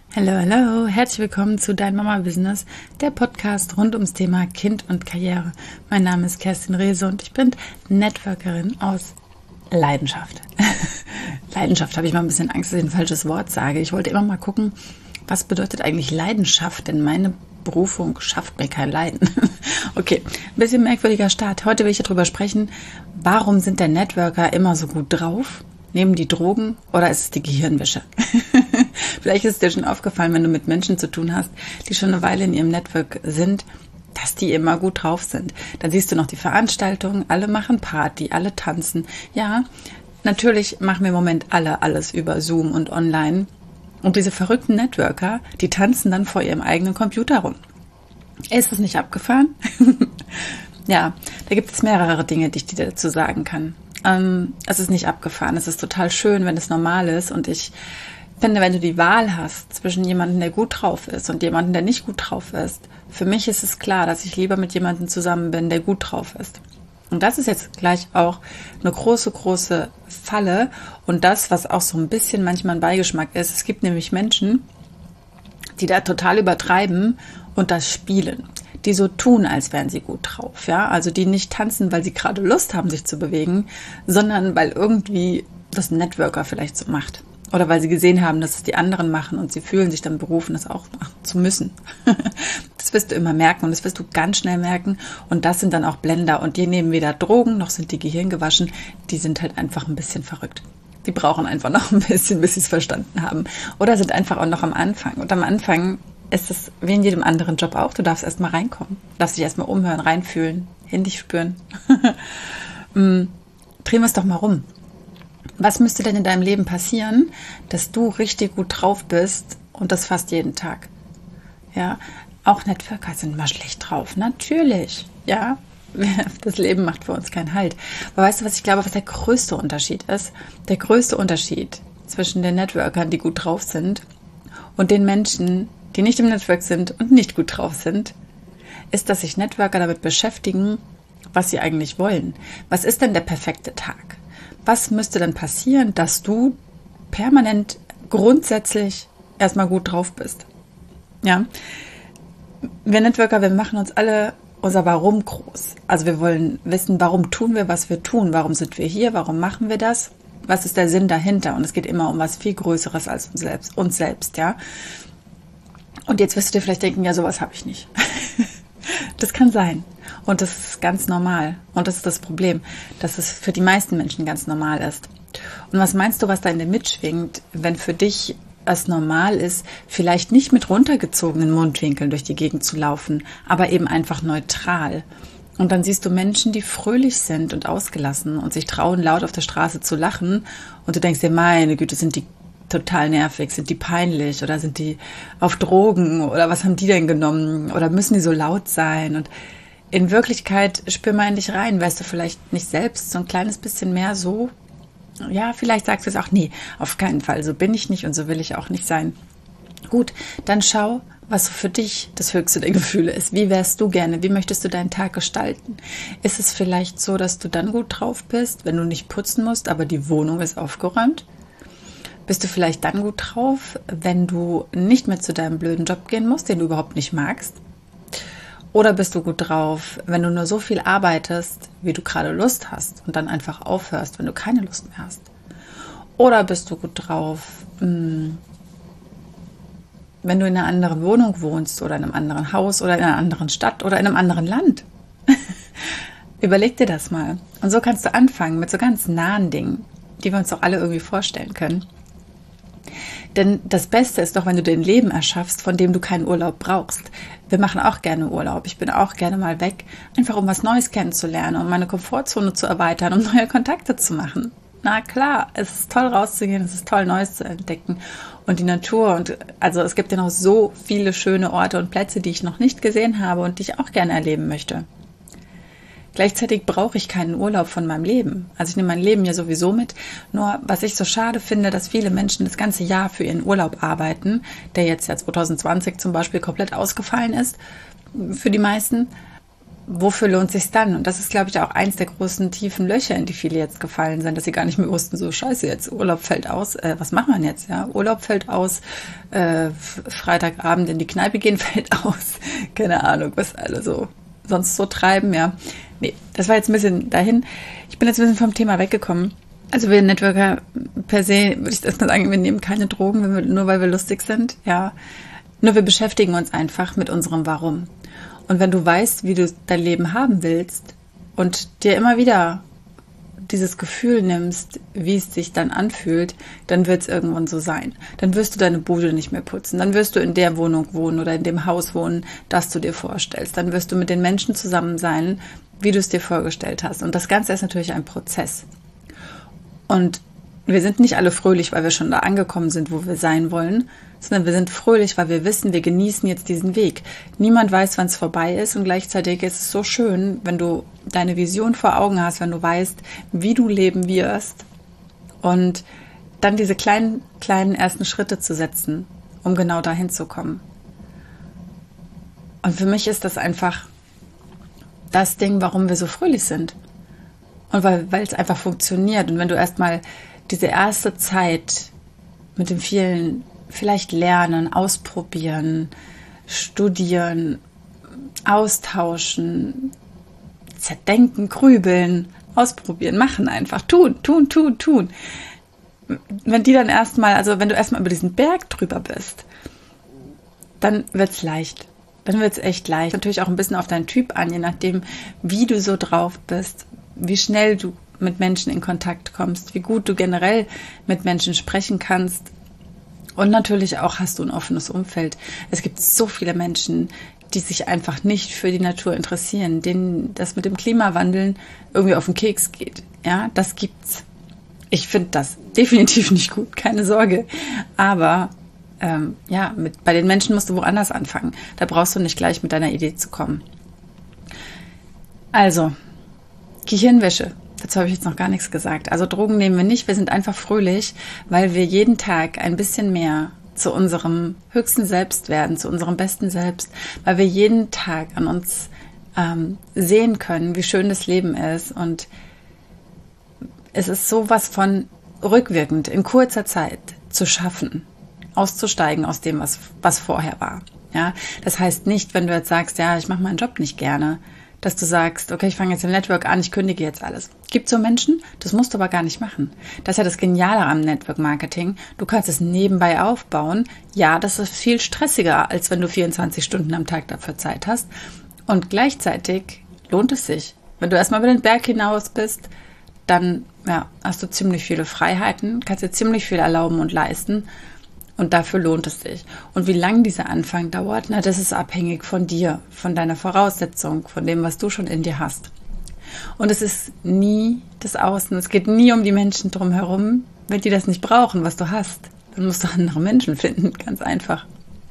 Hallo, hallo, herzlich willkommen zu Dein Mama Business, der Podcast rund ums Thema Kind und Karriere. Mein Name ist Kerstin Rehse und ich bin Networkerin aus Leidenschaft. Leidenschaft, habe ich mal ein bisschen Angst, dass ich ein falsches Wort sage. Ich wollte immer mal gucken, was bedeutet eigentlich Leidenschaft, denn meine Berufung schafft mir kein Leiden. Okay, ein bisschen merkwürdiger Start. Heute will ich darüber sprechen, warum sind denn Networker immer so gut drauf? Nehmen die Drogen oder ist es die Gehirnwäsche? Vielleicht ist es dir schon aufgefallen, wenn du mit Menschen zu tun hast, die schon eine Weile in ihrem Network sind, dass die immer gut drauf sind. Dann siehst du noch die Veranstaltungen, alle machen Party, alle tanzen. Ja, natürlich machen wir im Moment alle alles über Zoom und online. Und diese verrückten Networker, die tanzen dann vor ihrem eigenen Computer rum. Ist das nicht abgefahren? Ja, da gibt es mehrere Dinge, die ich dir dazu sagen kann. Es ist nicht abgefahren, es ist total schön, wenn es normal ist, und ich finde, wenn du die Wahl hast zwischen jemandem, der gut drauf ist und jemandem, der nicht gut drauf ist, für mich ist es klar, dass ich lieber mit jemandem zusammen bin, der gut drauf ist. Und das ist jetzt gleich auch eine große, große Falle und das, was auch so ein bisschen manchmal ein Beigeschmack ist. Es gibt nämlich Menschen, die da total übertreiben und das spielen. Die so tun, als wären sie gut drauf, ja, also die nicht tanzen, weil sie gerade Lust haben, sich zu bewegen, sondern weil irgendwie das Networker vielleicht so macht. Oder weil sie gesehen haben, dass es die anderen machen und sie fühlen sich dann berufen, das auch machen zu müssen. Das wirst du immer merken und das wirst du ganz schnell merken. Und das sind dann auch Blender und die nehmen weder Drogen, noch sind die Gehirn gewaschen. Die sind halt einfach ein bisschen verrückt. Die brauchen einfach noch ein bisschen, bis sie es verstanden haben. Oder sind einfach auch noch am Anfang. Und am Anfang ist es wie in jedem anderen Job auch. Du darfst erstmal reinkommen. Du darfst dich erstmal umhören, reinfühlen, in dich spüren. Drehen wir es doch mal rum. Was müsste denn in deinem Leben passieren, dass du richtig gut drauf bist und das fast jeden Tag? Ja, auch Networker sind mal schlecht drauf. Natürlich, ja. Das Leben macht für uns keinen Halt. Aber weißt du, was ich glaube, was der größte Unterschied ist? Der größte Unterschied zwischen den Networkern, die gut drauf sind, und den Menschen, die nicht im Network sind und nicht gut drauf sind, ist, dass sich Networker damit beschäftigen, was sie eigentlich wollen. Was ist denn der perfekte Tag? Was müsste denn passieren, dass du permanent grundsätzlich erstmal gut drauf bist? Ja, wir Networker, wir machen uns alle unser Warum groß. Also wir wollen wissen, warum tun wir, was wir tun? Warum sind wir hier? Warum machen wir das? Was ist der Sinn dahinter? Und es geht immer um was viel Größeres als uns selbst, ja. Und jetzt wirst du dir vielleicht denken, ja, sowas habe ich nicht. Das kann sein. Und das ist ganz normal. Und das ist das Problem, dass es für die meisten Menschen ganz normal ist. Und was meinst du, was da in dir mitschwingt, wenn für dich es normal ist, vielleicht nicht mit runtergezogenen Mundwinkeln durch die Gegend zu laufen, aber eben einfach neutral? Und dann siehst du Menschen, die fröhlich sind und ausgelassen und sich trauen, laut auf der Straße zu lachen. Und du denkst dir, meine Güte, sind die total nervig, sind die peinlich oder sind die auf Drogen oder was haben die denn genommen oder müssen die so laut sein? Und in Wirklichkeit spür mal in dich rein, weißt du vielleicht nicht selbst so ein kleines bisschen mehr so, ja, vielleicht sagst du es auch, nee, auf keinen Fall, so bin ich nicht und so will ich auch nicht sein. Gut, dann schau, was für dich das höchste der Gefühle ist. Wie wärst du gerne? Wie möchtest du deinen Tag gestalten? Ist es vielleicht so, dass du dann gut drauf bist, wenn du nicht putzen musst, aber die Wohnung ist aufgeräumt? Bist du vielleicht dann gut drauf, wenn du nicht mehr zu deinem blöden Job gehen musst, den du überhaupt nicht magst? Oder bist du gut drauf, wenn du nur so viel arbeitest, wie du gerade Lust hast und dann einfach aufhörst, wenn du keine Lust mehr hast? Oder bist du gut drauf, wenn du in einer anderen Wohnung wohnst oder in einem anderen Haus oder in einer anderen Stadt oder in einem anderen Land? Überleg dir das mal. Und so kannst du anfangen mit so ganz nahen Dingen, die wir uns doch alle irgendwie vorstellen können. Denn das Beste ist doch, wenn du dir ein Leben erschaffst, von dem du keinen Urlaub brauchst. Wir machen auch gerne Urlaub. Ich bin auch gerne mal weg, einfach um was Neues kennenzulernen, um meine Komfortzone zu erweitern, um neue Kontakte zu machen. Na klar, es ist toll rauszugehen, es ist toll Neues zu entdecken und die Natur und also es gibt ja noch so viele schöne Orte und Plätze, die ich noch nicht gesehen habe und die ich auch gerne erleben möchte. Gleichzeitig brauche ich keinen Urlaub von meinem Leben. Also ich nehme mein Leben ja sowieso mit. Nur was ich so schade finde, dass viele Menschen das ganze Jahr für ihren Urlaub arbeiten, der jetzt ja 2020 zum Beispiel komplett ausgefallen ist, für die meisten. wofür lohnt sich's dann? Und das ist, glaube ich, auch eins der großen tiefen Löcher, in die viele jetzt gefallen sind, dass sie gar nicht mehr wussten, so scheiße, jetzt Urlaub fällt aus, was macht man jetzt? Ja, Urlaub fällt aus, Freitagabend in die Kneipe gehen fällt aus, keine Ahnung, was alle so sonst so treiben, ja. Nee, das war jetzt ein bisschen dahin. Ich bin jetzt ein bisschen vom Thema weggekommen. Also wir Networker per se, würde ich erstmal sagen, wir nehmen keine Drogen, nur weil wir lustig sind, ja. Nur wir beschäftigen uns einfach mit unserem Warum. Und wenn du weißt, wie du dein Leben haben willst und dir immer wieder dieses Gefühl nimmst, wie es sich dann anfühlt, dann wird es irgendwann so sein. Dann wirst du deine Bude nicht mehr putzen. Dann wirst du in der Wohnung wohnen oder in dem Haus wohnen, das du dir vorstellst. Dann wirst du mit den Menschen zusammen sein, wie du es dir vorgestellt hast. Und das Ganze ist natürlich ein Prozess. Und wir sind nicht alle fröhlich, weil wir schon da angekommen sind, wo wir sein wollen, sondern wir sind fröhlich, weil wir wissen, wir genießen jetzt diesen Weg. Niemand weiß, wann es vorbei ist und gleichzeitig ist es so schön, wenn du deine Vision vor Augen hast, wenn du weißt, wie du leben wirst und dann diese kleinen ersten Schritte zu setzen, um genau dahin zu kommen. Und für mich ist das einfach das Ding, warum wir so fröhlich sind. Und weil es einfach funktioniert. Und wenn du erstmal diese erste Zeit mit dem vielen vielleicht lernen, ausprobieren, studieren, austauschen, zerdenken, grübeln, ausprobieren, machen einfach, tun. Wenn die dann wenn du erstmal über diesen Berg drüber bist, dann wird's leicht. Dann wird's echt leicht. Natürlich auch ein bisschen auf deinen Typ an, je nachdem, wie du so drauf bist, wie schnell du mit Menschen in Kontakt kommst, wie gut du generell mit Menschen sprechen kannst. Und natürlich auch hast du ein offenes Umfeld. Es gibt so viele Menschen, die sich einfach nicht für die Natur interessieren, denen das mit dem Klimawandel irgendwie auf den Keks geht. Ja, das gibt's. Ich finde das definitiv nicht gut, keine Sorge. Aber bei den Menschen musst du woanders anfangen. Da brauchst du nicht gleich mit deiner Idee zu kommen. Also, Gehirnwäsche. Dazu habe ich jetzt noch gar nichts gesagt. Also Drogen nehmen wir nicht, wir sind einfach fröhlich, weil wir jeden Tag ein bisschen mehr zu unserem höchsten Selbst werden, zu unserem besten Selbst, weil wir jeden Tag an uns sehen können, wie schön das Leben ist. Und es ist sowas von rückwirkend, in kurzer Zeit zu schaffen, auszusteigen aus dem, was vorher war. Ja? Das heißt nicht, wenn du jetzt sagst, ja, ich mache meinen Job nicht gerne, dass du sagst, okay, ich fange jetzt im Network an, ich kündige jetzt alles. Gibt so Menschen, das musst du aber gar nicht machen. Das ist ja das Geniale am Network Marketing. Du kannst es nebenbei aufbauen. Ja, das ist viel stressiger, als wenn du 24 Stunden am Tag dafür Zeit hast. Und gleichzeitig lohnt es sich. Wenn du erstmal über den Berg hinaus bist, dann hast du ziemlich viele Freiheiten, kannst dir ziemlich viel erlauben und leisten. Und dafür lohnt es sich. Und wie lange dieser Anfang dauert, das ist abhängig von dir, von deiner Voraussetzung, von dem, was du schon in dir hast. Und es ist nie das Außen. Es geht nie um die Menschen drumherum. Wenn die das nicht brauchen, was du hast, dann musst du andere Menschen finden. Ganz einfach.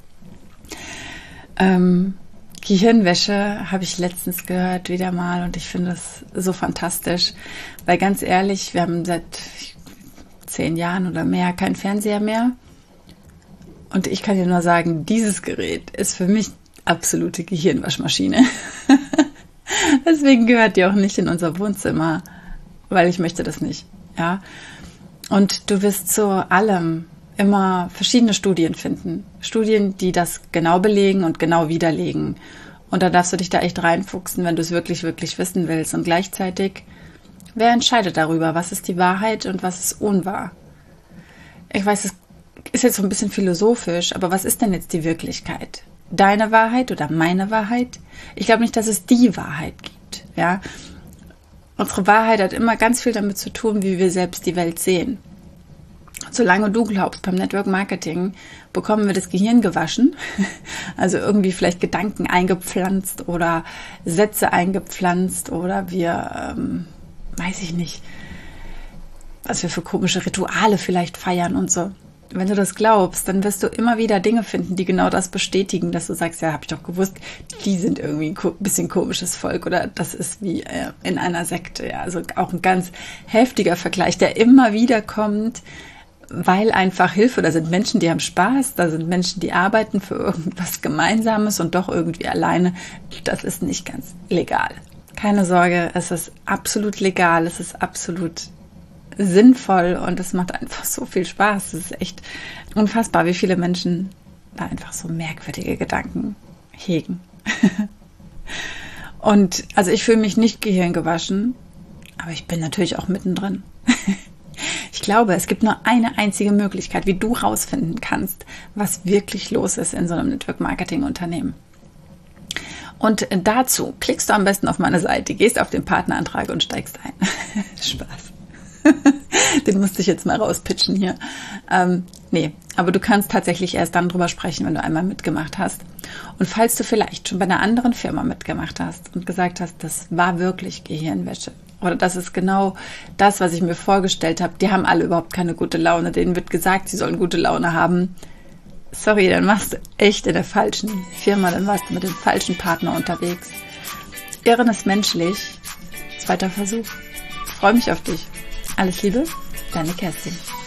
Gehirnwäsche habe ich letztens gehört, wieder mal. Und ich finde das so fantastisch. Weil ganz ehrlich, wir haben seit 10 Jahren oder mehr keinen Fernseher mehr. Und ich kann dir nur sagen, dieses Gerät ist für mich absolute Gehirnwaschmaschine. Deswegen gehört die auch nicht in unser Wohnzimmer, weil ich möchte das nicht. Ja? Und du wirst zu allem immer verschiedene Studien finden. Studien, die das genau belegen und genau widerlegen. Und da darfst du dich da echt reinfuchsen, wenn du es wirklich, wirklich wissen willst. Und gleichzeitig, wer entscheidet darüber? Was ist die Wahrheit und was ist unwahr? Ich weiß, es ist jetzt so ein bisschen philosophisch, aber was ist denn jetzt die Wirklichkeit? Deine Wahrheit oder meine Wahrheit? Ich glaube nicht, dass es die Wahrheit gibt. Ja? Unsere Wahrheit hat immer ganz viel damit zu tun, wie wir selbst die Welt sehen. Solange du glaubst, beim Network Marketing bekommen wir das Gehirn gewaschen, also irgendwie vielleicht Gedanken eingepflanzt oder Sätze eingepflanzt oder wir, weiß ich nicht, was wir für komische Rituale vielleicht feiern und so. Wenn du das glaubst, dann wirst du immer wieder Dinge finden, die genau das bestätigen, dass du sagst, ja, habe ich doch gewusst, die sind irgendwie ein bisschen komisches Volk oder das ist wie in einer Sekte. Ja, also auch ein ganz heftiger Vergleich, der immer wieder kommt, weil einfach Hilfe, da sind Menschen, die haben Spaß, da sind Menschen, die arbeiten für irgendwas Gemeinsames und doch irgendwie alleine. Das ist nicht ganz legal. Keine Sorge, es ist absolut legal, es ist absolut sinnvoll und es macht einfach so viel Spaß. Es ist echt unfassbar, wie viele Menschen da einfach so merkwürdige Gedanken hegen. Und also ich fühle mich nicht gehirngewaschen, aber ich bin natürlich auch mittendrin. Ich glaube, es gibt nur eine einzige Möglichkeit, wie du rausfinden kannst, was wirklich los ist in so einem Network-Marketing-Unternehmen. Und dazu klickst du am besten auf meine Seite, gehst auf den Partnerantrag und steigst ein. Spaß. Den musste ich jetzt mal rauspitchen hier. Nee, aber du kannst tatsächlich erst dann drüber sprechen, wenn du einmal mitgemacht hast. Und falls du vielleicht schon bei einer anderen Firma mitgemacht hast und gesagt hast, das war wirklich Gehirnwäsche oder das ist genau das, was ich mir vorgestellt habe, die haben alle überhaupt keine gute Laune, denen wird gesagt, sie sollen gute Laune haben. Sorry, dann warst du echt in der falschen Firma, dann warst du mit dem falschen Partner unterwegs. Irren ist menschlich. Zweiter Versuch. Ich freue mich auf dich. Alles Liebe, deine Kerstin.